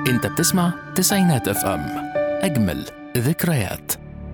انت بتسمع تسعينات اف ام، اجمل ذكريات.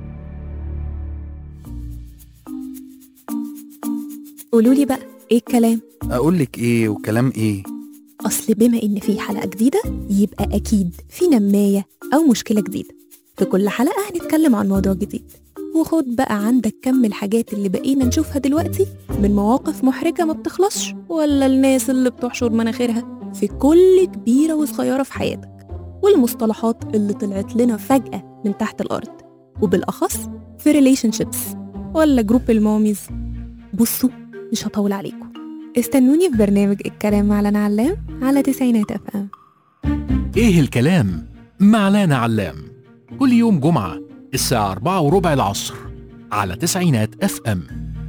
قولولي بقى ايه الكلام؟ أقولك إيه وكلام إيه؟ أصل بما إن في حلقة جديدة يبقى أكيد في نماية أو مشكلة جديدة. في كل حلقة هنتكلم عن موضوع جديد، وخد بقى عندك كم الحاجات اللي بقينا نشوفها دلوقتي من مواقف محرجة ما بتخلصش، ولا الناس اللي بتحشر مناخيرها في كل كبيرة وصغيرة في حياتك، والمصطلحات اللي طلعت لنا فجأة من تحت الأرض، وبالأخص في ريليشن شيبس ولا جروب الماميز. بصوا مش هطول عليكم، استنوني في برنامج الكلام مع لانا علام على تسعينات اف ام. ايه الكلام مع لانا علام، كل يوم جمعة الساعة 4:15 العصر على تسعينات اف ام.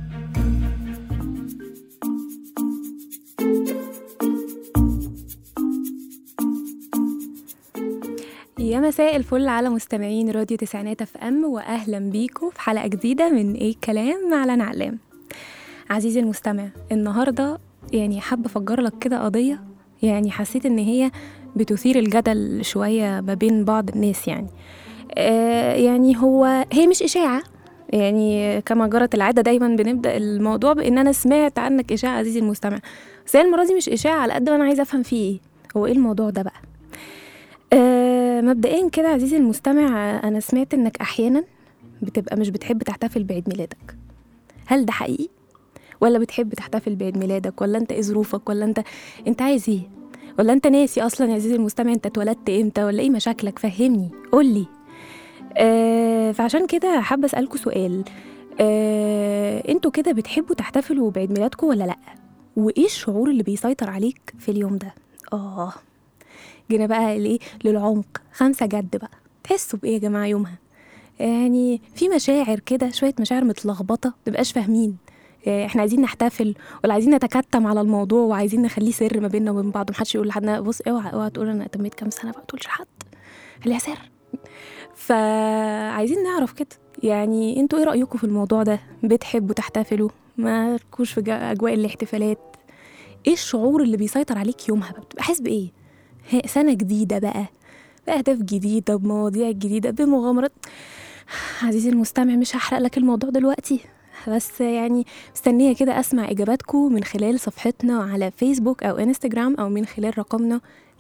يا مساء الفل على مستمعين راديو تسعينات اف ام، واهلا بيكم في حلقة جديدة من ايه الكلام مع لانا علام. عزيزي المستمع، النهاردة يعني حابة أفجر لك كده قضية، يعني حسيت إن هي بتثير الجدل شوية ما بين بعض الناس. يعني هي مش إشاعة، يعني كما جرت العادة دايما بنبدأ الموضوع بإن أنا سمعت عنك إشاعة عزيزي المستمع، بس هي المرة دي مش إشاعة على قد ما أنا عايزة أفهم فيه إيه هو إيه الموضوع ده بقى. مبدئيا كده عزيزي المستمع، أنا سمعت إنك أحيانا بتبقى مش بتحب تحتفل بعيد ميلادك. هل ده حقيقي؟ ولا بتحب تحتفل بعيد ميلادك؟ ولا انت ايه ظروفك؟ ولا انت عايز ايه؟ ولا انت ناسي اصلا يا عزيزي المستمع انت اتولدت امتى؟ ولا ايه مشاكلك؟ فهمني، قولي. فعشان كده حابه اسالكوا سؤال، انتوا كده بتحبوا تحتفلوا بعيد ميلادكم ولا لا؟ وايه الشعور اللي بيسيطر عليك في اليوم ده؟ جينا بقى ليه للعمق، 5 جد بقى. تحسوا بايه يا جماعه يومها؟ يعني في مشاعر كده، شويه مشاعر متلخبطه مبقاش فاهمين احنا عايزين نحتفل ولا عايزين نتكتم على الموضوع وعايزين نخليه سر ما بيننا وبين بعض، ومحدش يقول لحد. بص، اوعى تقول انا تميت كام سنه بقى، ما تقولش لحد، خليها سر. فعايزين نعرف كده، يعني انتوا ايه رايكم في الموضوع ده؟ بتحبوا تحتفلوا؟ ما تكونش في اجواء الاحتفالات؟ ايه الشعور اللي بيسيطر عليك يومها بقى؟ بتبقى حاسس بايه؟ سنه جديده بقى، باهداف جديده، بمواضيع جديده، بمغامرات. عزيزي المستمع، مش هحرق لك الموضوع دلوقتي، بس يعني مستنية كده أسمع إجاباتكم من خلال صفحتنا على فيسبوك أو إنستجرام، أو من خلال رقمنا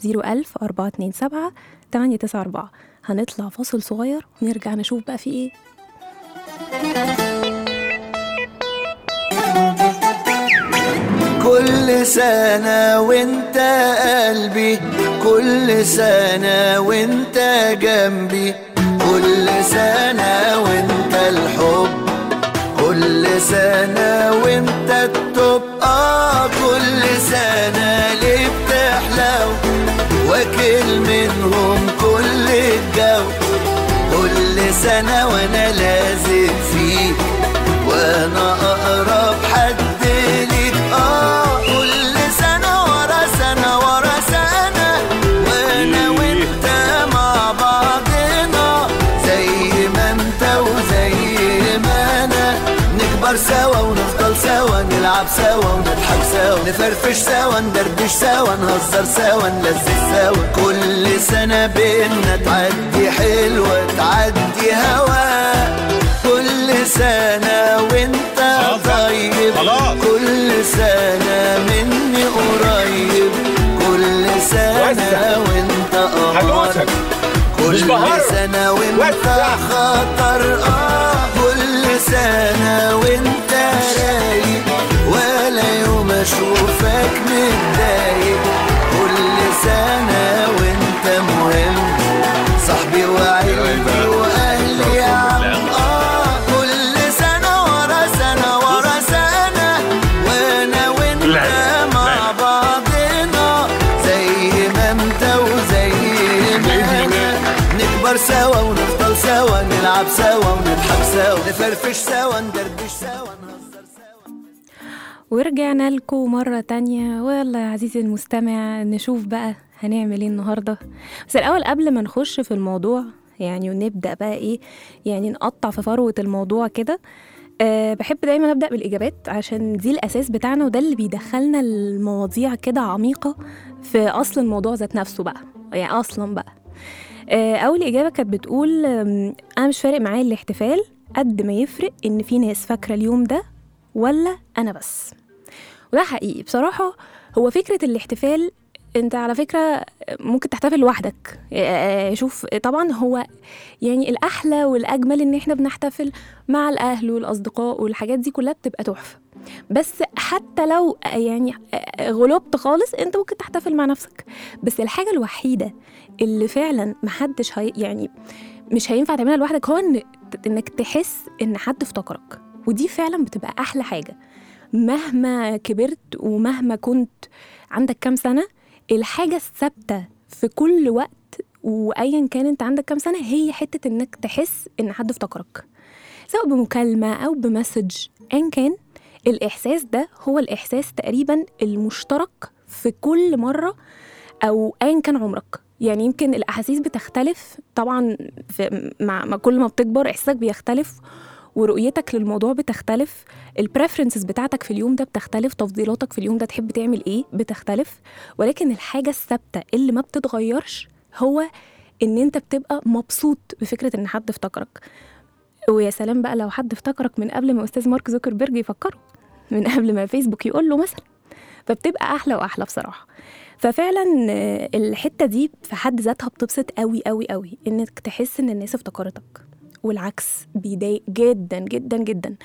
01000-427-894. هنطلع فاصل صغير ونرجع نشوف بقى في إيه. كل سنة وانت قلبي، كل سنة وانت جنبي، كل سنة وانت الحب، كل سنة وانت التبقى، كل سنة ليه بتحلو واكل منهم كل الجو، كل سنة وانا لازق فيك وانا اقرب حد ليك. كل سنة ورا سنة ورا سنة وانا وانت مع بعضنا، زي ما انت وزي ما انا، نكبر سوا ونفضل سوا، نلعب سوا ونضحك سوا، نفرفش سوا، ندردش سوا، نهزر سوا، نلذذ سوا. كل سنة بينا تعدي حلوة تعدي هوا، كل سنة وانت طيب، كل سنة مني قريب، كل سنة وانت قمر، كل سنة وانت خطر. كل سنة وانت رايق، ولا يوم اشوفك متضايق، كل سنة وانت مهم، صاحبي وعيلتي واهلي يا عم. كل سنة ورا سنة ورا سنة وانا وانت مع بعضنا، زي ما انت وزي ما انا، نكبر سوا ونفضل سوا، نلعب سوا ونضحك سوا، نفرفش سوا، ندردش سوا، نهزر سوا. ورجعنا لكم مرة تانية، ويلا يا عزيزي المستمع نشوف بقى هنعمل ايه النهاردة. بس الأول قبل ما نخش في الموضوع يعني ونبدأ بقى ايه، يعني نقطع في فروة الموضوع كده، بحب دايما أبدأ بالإجابات عشان دي الأساس بتاعنا، وده اللي بيدخلنا المواضيع كده عميقة في أصل الموضوع ذات نفسه بقى. يعني اصلا بقى. اول اجابه كانت بتقول انا مش فارق معايا الاحتفال قد ما يفرق ان في ناس فاكره اليوم ده ولا انا بس. وده حقيقي بصراحه. هو فكره الاحتفال انت على فكره ممكن تحتفل لوحدك. شوف طبعا هو يعني الاحلى والاجمل ان احنا بنحتفل مع الاهل والاصدقاء والحاجات دي كلها بتبقى تحفه. بس حتى لو يعني غلبت خالص انت ممكن تحتفل مع نفسك. بس الحاجه الوحيده اللي فعلا محدش يعني مش هينفع تعملها لوحدك هو انك تحس ان حد افتكرك. ودي فعلا بتبقى احلى حاجه. مهما كبرت ومهما كنت عندك كام سنه، الحاجه الثابته في كل وقت وايا كان انت عندك كام سنه هي حته انك تحس ان حد افتكرك، سواء بمكالمه او بمسج ان كان. الإحساس ده هو الإحساس تقريباً المشترك في كل مرة أو أين كان عمرك. يعني يمكن الأحاسيس بتختلف طبعاً مع كل ما بتكبر إحساسك بيختلف ورؤيتك للموضوع بتختلف، البريفرنسز بتاعتك في اليوم ده بتختلف، تفضيلاتك في اليوم ده تحب تعمل إيه بتختلف. ولكن الحاجة الثابتة اللي ما بتتغيرش هو إن أنت بتبقى مبسوط بفكرة إن حد افتكرك. ويا سلام بقى لو حد افتكرك من قبل ما أستاذ مارك زوكربيرج يفكره، من قبل ما فيسبوك يقول له مثلا، فبتبقى أحلى وأحلى بصراحة. ففعلا الحتة دي في حد ذاتها بتبسط قوي قوي قوي إنك تحس إن الناس افتكرتك، والعكس بيضايق جدا جدا جدا.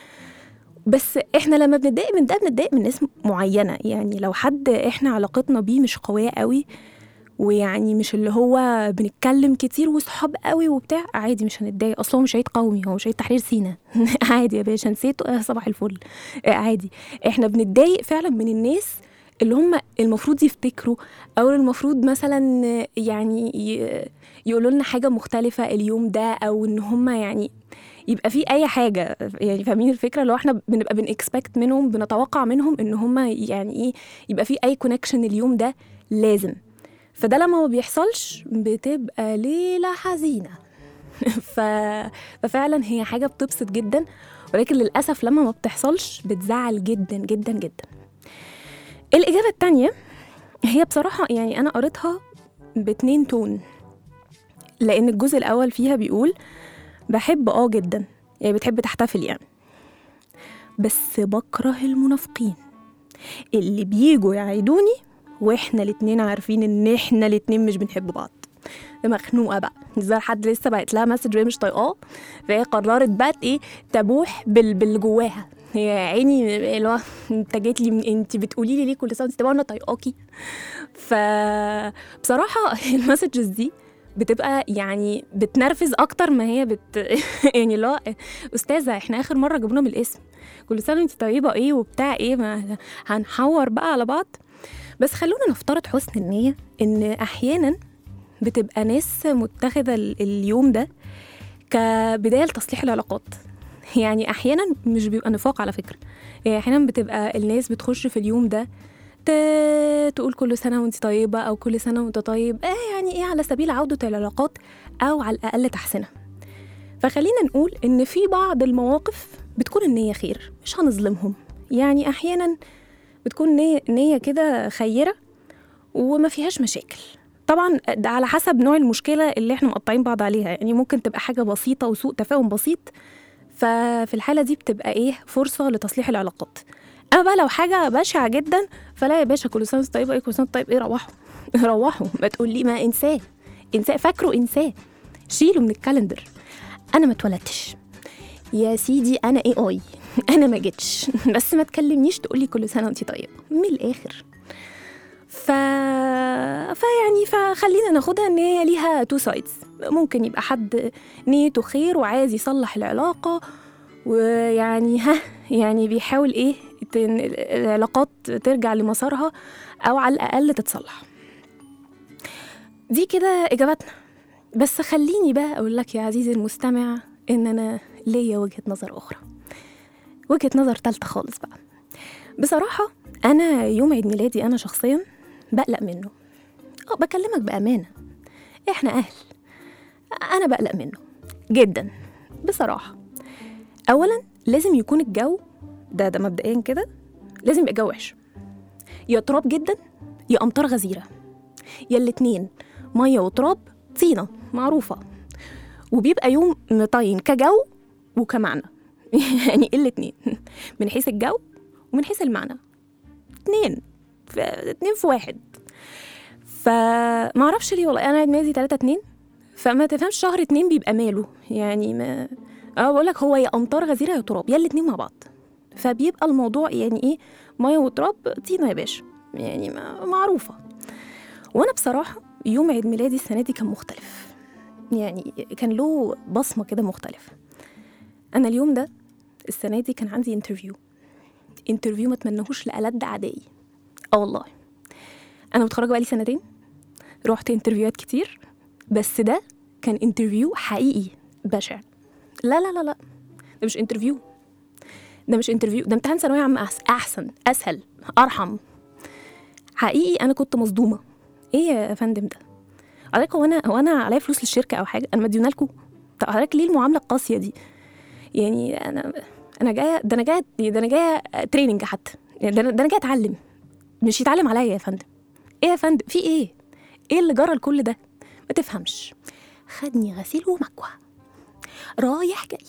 بس إحنا لما بنتضايق من ده بنتضايق من ناس معينة. يعني لو حد إحنا علاقتنا بيه مش قوية قوي ويعني مش اللي هو بنتكلم كتير وصحاب قوي وبتاع، عادي مش هنتضايق. اصلا مش عيد قومي، هو مش عيد تحرير سينا عادي يا باشا نسيته، صباح الفل عادي. احنا بنتضايق فعلا من الناس اللي هم المفروض يفتكروا او المفروض مثلا يعني يقولوا لنا حاجه مختلفه اليوم ده، او ان هم يعني يبقى في اي حاجه. يعني فاهمين الفكره؟ لو احنا بنبقى بنكسبكت منهم، بنتوقع منهم ان هم يعني ايه يبقى في اي كونكشن اليوم ده لازم. فده لما ما بيحصلش بتبقى ليلة حزينة ففعلا هي حاجة بتبسط جدا، ولكن للأسف لما ما بتحصلش بتزعل جدا جدا جدا. الإجابة التانية هي بصراحة يعني أنا قريتها ب2 تون، لأن الجزء الأول فيها بيقول بحب جدا، يعني بتحب تحتفل يعني، بس بكره المنافقين اللي بيجوا يعيدوني واحنا الاتنين عارفين ان احنا الاتنين مش بنحب بعض. مخنوقه بقى، زي حد لسه بعت لها مسج وهي مش طايقاه، فهي قررت بقى ايه تبوح باللي جواها. هي عيني اللي هو انت جيت لي، انت بتقولي لي ليه كل سنه انت انا طايقاكي. فبصراحه المسجز دي بتبقى يعني بتنرفز اكتر ما هي يعني لا استاذه احنا اخر مره جبنا من الاسم كل سنه انت طيبه ايه وبتاع ايه، ما هنحور بقى على بعض. بس خلونا نفترض حسن النية إن أحياناً بتبقى ناس متخذة اليوم ده كبداية لتصليح العلاقات. يعني أحياناً مش بيبقى نفاق على فكرة، يعني أحياناً بتبقى الناس بتخش في اليوم ده تقول كل سنة وانت طيبة أو كل سنة وانت طيب، يعني إيه على سبيل عودة العلاقات أو على الأقل تحسينها. فخلينا نقول إن في بعض المواقف بتكون النية خير، مش هنظلمهم. يعني أحياناً بتكون نية كده خيرة وما فيهاش مشاكل. طبعا ده على حسب نوع المشكلة اللي احنا مقطعين بعض عليها. يعني ممكن تبقى حاجة بسيطة وسوء تفاهم بسيط، ففي الحالة دي بتبقى ايه فرصة لتصليح العلاقات. اما بقى لو حاجة بشعة جدا فلا يا باشا كل سنة طيب ايه، كل سنة طيب ايه، روحوا ما تقول لي ما انساه فاكره انساه، شيله من الكالندر. انا ما اتولدتش يا سيدي، انا AI انا ما جيتش، بس ما تكلمنيش تقولي كل سنه وانتي طيبه من الاخر. فيعني فخلينا ناخدها ان هي ليها 2 sides. ممكن يبقى حد نيته خير وعايز يصلح العلاقه، ويعني يعني بيحاول ايه العلاقات ترجع لمسارها او على الاقل تتصلح. دي كده اجابتنا. بس خليني بقى اقول لك يا عزيزي المستمع ان انا ليا وجهة نظر أخرى، وجهة نظر تالتة خالص بقى. بصراحة أنا يوم عيد ميلادي أنا شخصياً بقلق منه. بكلمك بأمانة، إحنا أهل، أنا بقلق منه جداً بصراحة. أولاً لازم يكون الجو ده مبدئياً كده لازم يبقى جو وحش، يا تراب جداً يا أمطار غزيرة، يا الاتنين. مية وتراب، طينة معروفة، وبيبقى يوم مطين كجو وكمعنى. يعني الاتنين، من حيث الجو ومن حيث المعنى، اتنين في واحد. فما اعرفش ليه والله، انا عيد ميلادي 3/2، فما تفهمش شهر 2 بيبقى ماله يعني. ما بقول لك هو يا امطار غزيره يا تراب، يا الاتنين مع بعض، فبيبقى الموضوع يعني ايه، ميه وتراب، طينه يا باشا، يعني معروفه. وانا بصراحه يوم عيد ميلادي السنه دي كان مختلف، يعني كان له بصمه كده مختلفه. انا اليوم ده السنه دي كان عندي انترفيو ما اتمنهوش لألد اعدائي. والله انا متخرجه بقالي 2 سنين، رحت انترفيوهات كتير، بس ده كان انترفيو حقيقي بشع. لا لا لا لا، ده مش انترفيو، ده امتحان ثانويه عامه احسن، اسهل، ارحم. حقيقي انا كنت مصدومه. ايه يا فندم ده؟ حضرتك هو انا عليا فلوس للشركه او حاجه؟ انا مديونه لكم؟ طب حضرتك ليه المعامله القاسيه دي؟ يعني انا جايه تريننج حتى، ده انا جايه اتعلم، مش يتعلم عليا يا فندم. ايه يا فندم، في ايه اللي جرى لكل ده؟ ما تفهمش، خدني غسيل ومكوى رايح جاي.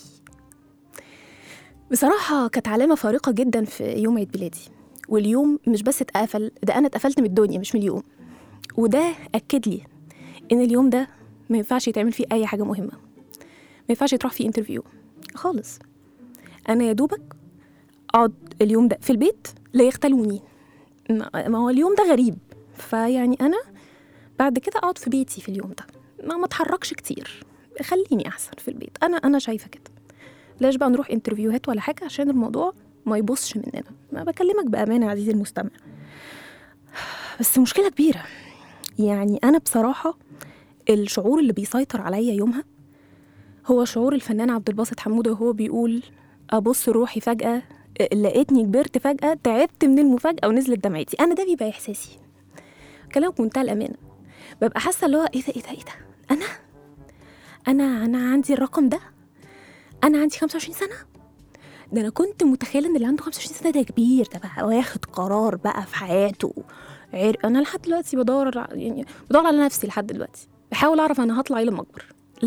بصراحه كانت علامه فارقه جدا في يوم عيد ميلادي. واليوم مش بس اتقفل، ده انا اتقفلت من الدنيا مش من اليوم. وده اكد لي ان اليوم ده ما ينفعش يتعمل فيه اي حاجه مهمه، ما ينفعش يتروح فيه انترفيو خالص. انا يا دوبك اقعد اليوم ده في البيت لا يختلوني، ما هو اليوم ده غريب، فيعني انا بعد كده اقعد في بيتي في اليوم ده، ما اتحركش كتير، خليني احسن في البيت. انا شايفه كده، لاش بقى نروح انترفيوهات ولا حاجه عشان الموضوع ما يبصش مننا. ما بكلمك بامانه يا عزيزي المستمع، بس مشكله كبيره. يعني انا بصراحه الشعور اللي بيسيطر عليا يومها هو شعور الفنان عبد الباسط حموده، وهو بيقول ابص روحي فجاه لقيتني كبرت فجاه، تعبت من المفاجاه ونزلت دمعتي. انا ده بيبقى احساسي، كلامك منتهى الامانه. ببقى حاسه اللي هو ايه ده انا عندي الرقم ده، انا عندي 25 سنه. ده انا كنت متخيله ان اللي عنده 25 سنه ده كبير، ده بقى واخد قرار بقى في حياته. انا لحد دلوقتي بدور على نفسي، لحد دلوقتي بحاول اعرف انا هطلع ايه لما اكبر.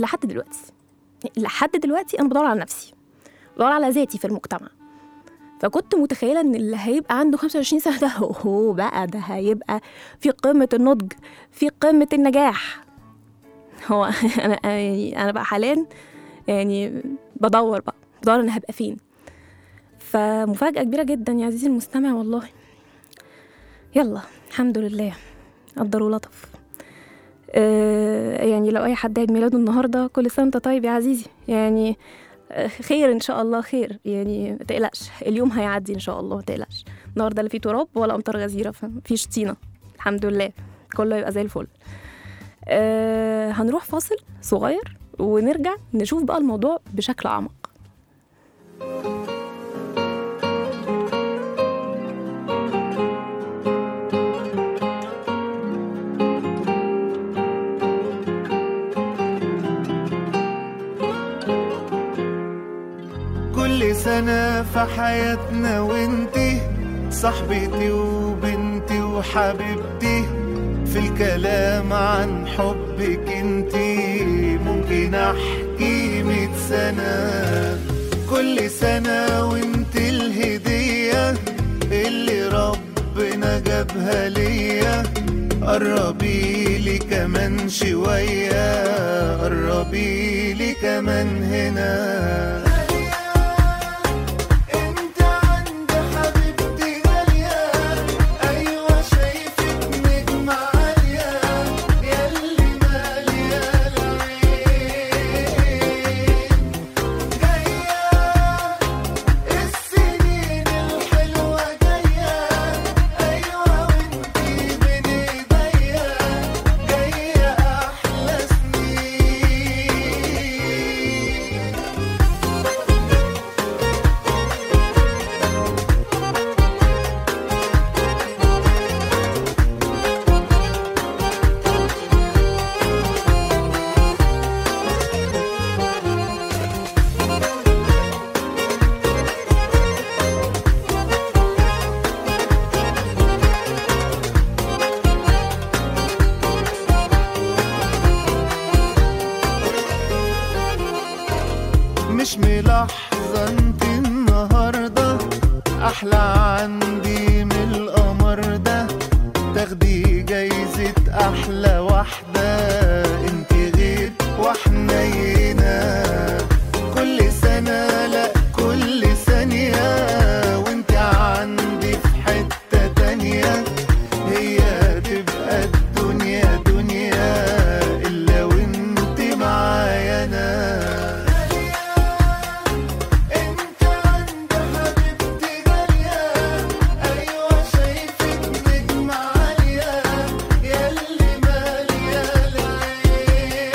لحد دلوقتي انا بدور على نفسي، بدور على ذاتي في المجتمع. فكنت متخيله ان اللي هيبقى عنده 25 سنه ده هو بقى ده هيبقى في قمه النضج، في قمه النجاح. هو انا بقى حاليا يعني بدور انا هبقى فين. فمفاجاه كبيره جدا يا عزيزي المستمع والله. يلا الحمد لله، قدر ولطف. يعني لو اي حد عيد ميلاده النهارده، كل سنه وانت طيب يا عزيزي، يعني خير ان شاء الله، خير يعني، ما تقلقش، اليوم هيعدي ان شاء الله، ما تقلقش. النهارده لا في تراب ولا امطار غزيره، فمفيش طينه، الحمد لله، كله يبقى زي الفل. هنروح فاصل صغير ونرجع نشوف بقى الموضوع بشكل اعمق. كل سنة في حياتنا وانتي صاحبتي وبنتي وحبيبتي، في الكلام عن حبك انتي ممكن احكي 100 سنة. كل سنة وانتي الهدية اللي ربنا جابها ليا، قربي لي كمان شوية، قربي لي كمان هنا. لحظة انت النهاردة أحلى عندي من القمر ده، تاخدي جايزة أحلى واحدة، انت غير وحنينة كل سنة لأ كل ثانية، وانت عندي في حتة تانية، هي تبقى الدنيا دنيا إلا وانت معايا أنا. انت عند حبيبتي غالية، أيوة شايفك نجم عالية، ياللي مالية العين،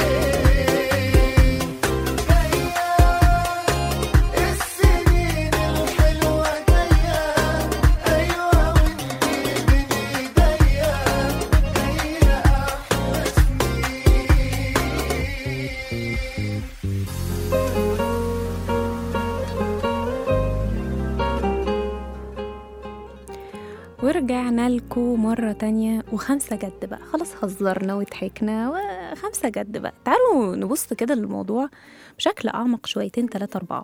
جاية السنين الحلوة جاية، أيوة وانتي بين ايديا، هي أحلى سنين. ورجعنا لكم مرة تانية وخمسة جد بقى، خلاص هزرنا وضحكنا وخمسة جد بقى. تعالوا نبص كده للموضوع بشكل أعمق شويتين 3 4.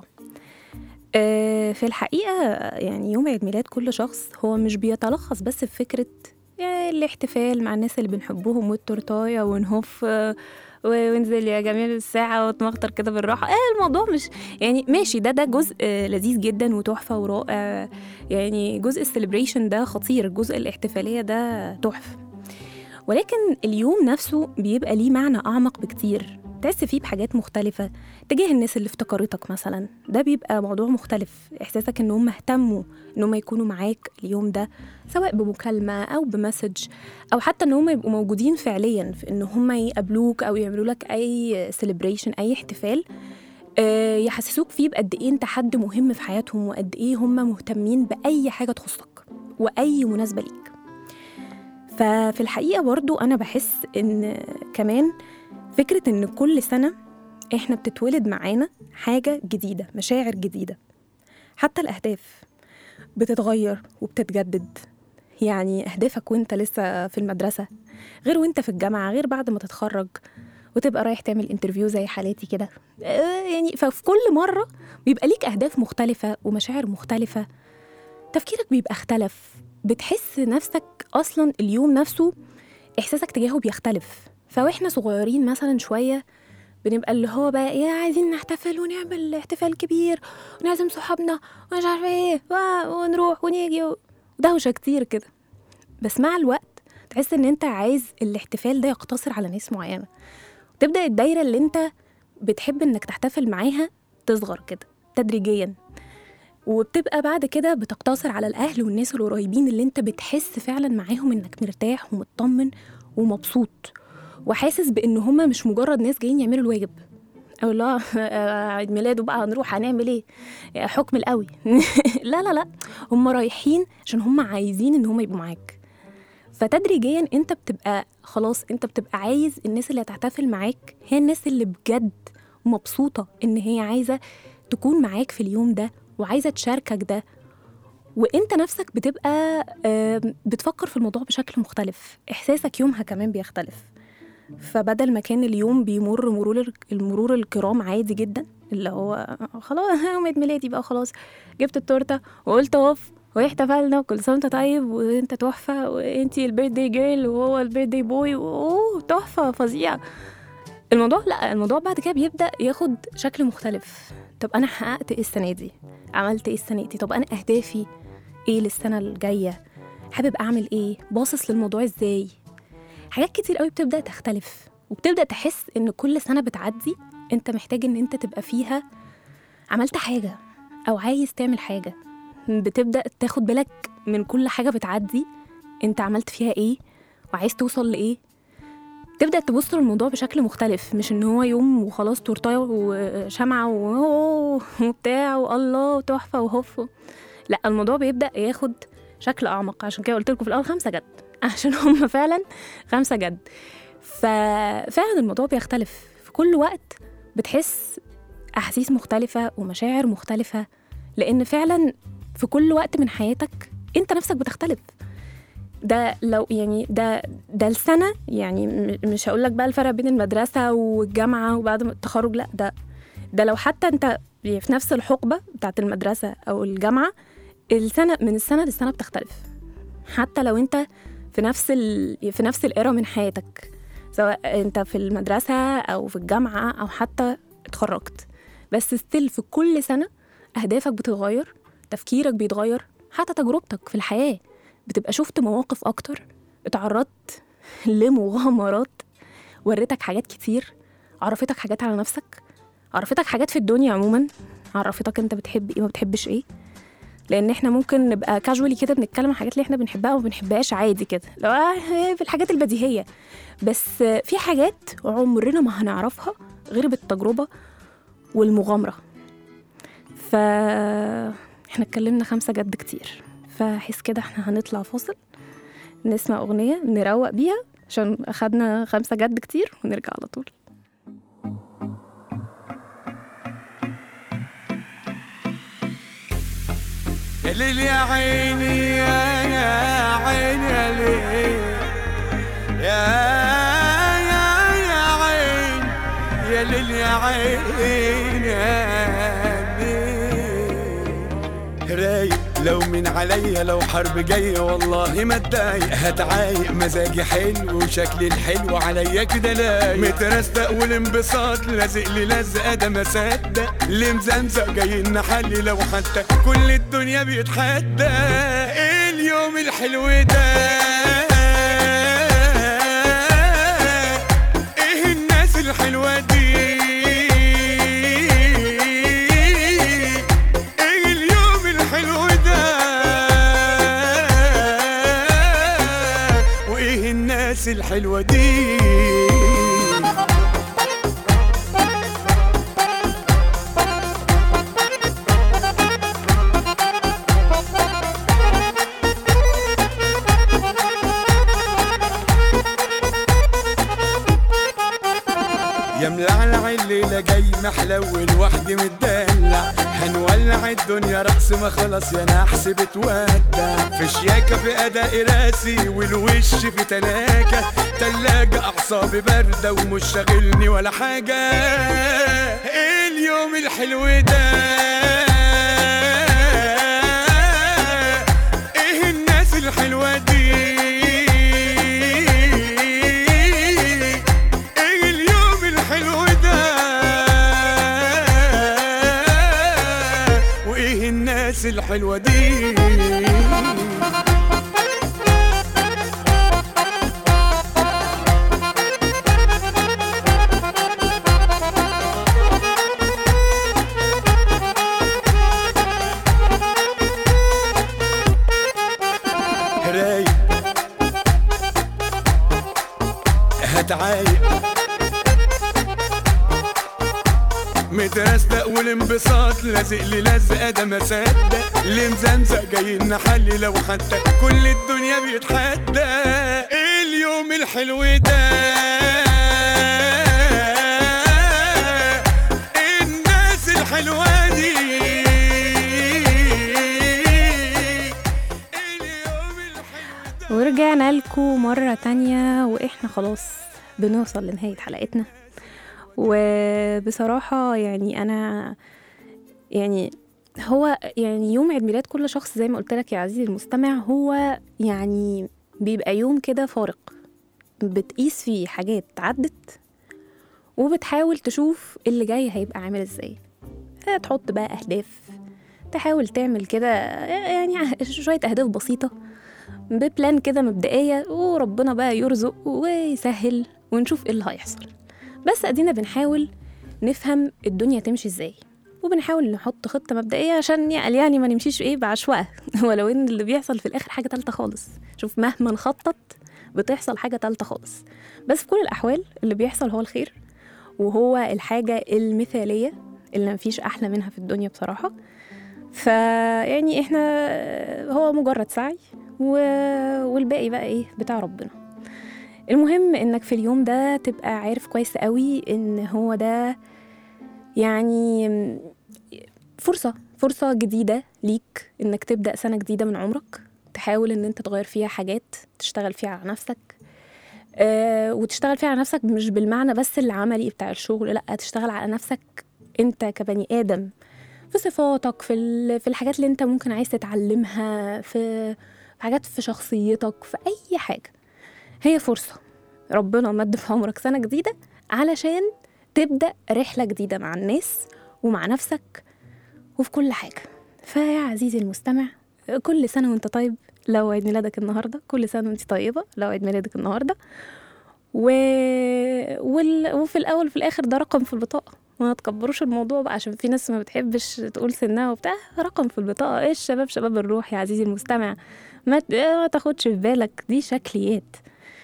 في الحقيقة يعني يوم عيد ميلاد كل شخص هو مش بيتلخص بس في فكرة يعني الاحتفال مع الناس اللي بنحبهم والتورتاية ونهف وننزل يا جميل الساعة وتمخطر كده بالراحة. الموضوع مش يعني ماشي، ده جزء لذيذ جدا وتحفة ورائع، يعني جزء السليبريشن ده خطير، الجزء الاحتفالية ده تحفة، ولكن اليوم نفسه بيبقى ليه معنى أعمق بكتير، تحس فيه بحاجات مختلفة تجاه الناس اللي افتكرتك مثلا. ده بيبقى موضوع مختلف، إحساسك إن هم اهتموا إن هم يكونوا معاك اليوم ده، سواء بمكالمة أو بمسج أو حتى إن هم يبقوا موجودين فعليا في إن هم يقابلوك أو يعملوا لك أي سيليبريشن، أي احتفال يحسسوك فيه بقد إيه أنت حد مهم في حياتهم، وقد إيه هم مهتمين بأي حاجة تخصك وأي مناسبة ليك. ففي الحقيقة برضو أنا بحس إن كمان فكرة إن كل سنة إحنا بتتولد معانا حاجة جديدة، مشاعر جديدة، حتى الأهداف بتتغير وبتتجدد. يعني أهدافك وإنت لسه في المدرسة غير وإنت في الجامعة، غير بعد ما تتخرج وتبقى رايح تعمل انترفيو زي حالاتي كده. يعني ففي كل مرة بيبقى ليك أهداف مختلفة ومشاعر مختلفة، تفكيرك بيبقى اختلف، بتحس نفسك أصلا اليوم نفسه إحساسك تجاهه بيختلف. فوإحنا صغيرين مثلا شوية بنبقى اللي هو بقى إيه، عايزين نحتفل ونعمل احتفال كبير ونعزم صحابنا ومش عارفة إيه ونروح ونيجي ودوشة كتير كده. بس مع الوقت تحس إن أنت عايز الاحتفال ده يقتصر على ناس معينة، وتبدأ الدايرة اللي أنت بتحب إنك تحتفل معاها تصغر كده تدريجيا، وبتبقى بعد كده بتقتصر على الأهل والناس القريبين اللي أنت بتحس فعلا معاهم إنك مرتاح ومطمن ومبسوط وحاسس بإن هما مش مجرد ناس جايين يعملوا الواجب أو لا عيد ميلاده بقى هنروح هنعمل إيه حكم القوي لا لا لا، هما رايحين عشان هما عايزين إن هما يبقوا معاك. فتدريجيا أنت بتبقى خلاص، أنت بتبقى عايز الناس اللي هتحتفل معاك هي الناس اللي بجد مبسوطة إن هي عايزة تكون معاك في اليوم ده وعايزة تشاركك ده، وانت نفسك بتبقى بتفكر في الموضوع بشكل مختلف، احساسك يومها كمان بيختلف. فبدل ما كان اليوم بيمر المرور الكرام عادي جدا، اللي هو خلاص يوم عيد ميلادي بقى خلاص جبت التورته وقلت اوف واحتفلنا وكل سنه وانت طيب وانت تحفه وانتي البيرثدي جيرل وهو البيرثدي بوي تحفه فظيعه، الموضوع لا، الموضوع بعد كده بيبدا ياخد شكل مختلف. طب انا حققت ايه السنه دي، عملت ايه السنه دي، طب انا اهدافي ايه للسنه الجايه، حابب اعمل ايه، باصص للموضوع ازاي. حاجات كتير قوي بتبدا تختلف، وبتبدا تحس ان كل سنه بتعدي انت محتاج ان انت تبقى فيها عملت حاجه او عايز تعمل حاجه. بتبدا تاخد بالك من كل حاجه بتعدي انت عملت فيها ايه وعايز توصل لايه. تبدا تبص للموضوع بشكل مختلف، مش ان هو يوم وخلاص تورتايه وشمعه وبتاع والله تحفه وهف. لا، الموضوع بيبدا ياخد شكل اعمق. عشان كده قلت لكم في الاول 5 جد، عشان هم فعلا 5 جد. ففعلا الموضوع بيختلف في كل وقت، بتحس احاسيس مختلفه ومشاعر مختلفه، لان فعلا في كل وقت من حياتك انت نفسك بتختلف. ده لو يعني ده السنه، يعني مش هقول لك بقى الفرق بين المدرسه والجامعه وبعد التخرج، لا ده لو حتى انت في نفس الحقبة بتاعت المدرسة أو الجامعة، السنة من السنة للسنة بتختلف. حتى لو أنت في نفس الإيرا من حياتك، سواء أنت في المدرسة أو في الجامعة أو حتى اتخرجت، بس ستيل في كل سنة أهدافك بتتغير، تفكيرك بيتغير، حتى تجربتك في الحياة بتبقى شفت مواقف أكتر، اتعرضت لمغامرات، وريتك حاجات كتير، عرفتك حاجات على نفسك، عرفتك حاجات في الدنيا عموما، عرفتك انت بتحب ايه ما بتحبش ايه. لان احنا ممكن نبقى كاجوالي كده بنتكلم عن الحاجات اللي احنا بنحبها وما بنحبهاش عادي كده، لو في الحاجات البديهية، بس في حاجات عمرنا ما هنعرفها غير بالتجربة والمغامرة. احنا اتكلمنا 5 جد كتير، فحس كده احنا هنطلع فاصل نسمع أغنية نروق بيها عشان أخدنا 5 جد كتير، ونرجع على طول. يا ليل يا عيني يا عيني يا ليل يا عين يا ليل يا عين يا ليل. رايق لو من عليا، لو حرب جاية والله ما اتضايق، هتعايق مزاجي حلو وشكلي الحلو عليا كده لايق، مترستق والانبساط لازق لي لزقه ده ما صدق، اللي مزمزق جاي نحلي لو حتى كل الدنيا بيتحدى. ايه اليوم الحلو ده، ايه الناس الحلوه دي، الحلوة دي. يا ملعلع الليلة جاي محلول وحدي متدلع، هنولع الدنيا رقص ما خلص يا نحس بتودع، في شياكة في أداء راسي والوش في تلاجة أعصابي باردة ومش شاغلني ولا حاجة. إيه اليوم الحلو ده، إيه الناس الحلوة دي، إيه اليوم الحلو ده، وإيه الناس الحلوة دي. هتعايق مترستق والانبساط لازق لي لزقه ده ما صدق، اللي مزمزق جاي نحلي لو حتى كل الدنيا بيتحدى. ايه اليوم الحلو ده، ايه الناس الحلوه دي، ورجعنا لكم مرة تانية، وإحنا خلاص بنوصل لنهاية حلقتنا. وبصراحة يعني أنا هو يوم عيد ميلاد كل شخص زي ما قلت لك يا عزيزي المستمع، هو يعني بيبقى يوم كده فارق، بتقيس فيه حاجات عدت وبتحاول تشوف اللي جاي هيبقى عامل ازاي، تحط بقى أهداف، تحاول تعمل كده يعني شوية أهداف بسيطة ببلان كده مبدئية، وربنا بقى يرزق ويسهل ونشوف ايه اللي هيحصل. بس ادينا بنحاول نفهم الدنيا تمشي ازاي، وبنحاول نحط خطة مبدئية عشان يعني ما نمشيش بعشوائية ولو ان اللي بيحصل في الاخر حاجة تالتة خالص. شوف مهما نخطط بتحصل حاجة تالتة خالص، بس في كل الاحوال اللي بيحصل هو الخير، وهو الحاجة المثالية اللي مفيش احلى منها في الدنيا بصراحة. فيعني احنا هو مجرد سعي والباقي بقى ايه بتاع ربنا. المهم انك في اليوم ده تبقى عارف كويس قوي ان هو ده يعني فرصة جديدة ليك انك تبدأ سنة جديدة من عمرك، تحاول ان انت تغير فيها حاجات، تشتغل فيها على نفسك، وتشتغل فيها على نفسك مش بالمعنى بس العملي بتاع الشغل، لا تشتغل على نفسك انت كبني آدم في صفاتك، في الحاجات اللي انت ممكن عايز تتعلمها، في حاجات في شخصيتك، في اي حاجه. هي فرصه ربنا مد في عمرك سنه جديده علشان تبدا رحله جديده مع الناس ومع نفسك وفي كل حاجه. فيا عزيزي المستمع، كل سنه وانت طيب. لو عيد ميلادك النهارده، كل سنه وانت طيبه لو عيد ميلادك النهارده. وفي الاول وفي الاخر ده رقم في البطاقه، ما تكبروش الموضوع بقى عشان في ناس ما بتحبش تقول سنها وبتاع. رقم في البطاقه. ايه الشباب شباب الروح يا عزيزي المستمع، ما تاخدش في بالك، دي شكليات.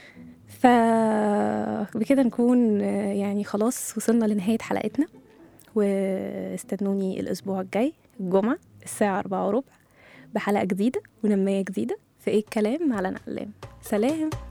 فبكده نكون يعني خلاص وصلنا لنهايه حلقتنا، واستنوني الاسبوع الجاي الجمعه الساعه 4:15 بحلقه جديده ونميه جديده في ايه الكلام مع لنا علام. سلام.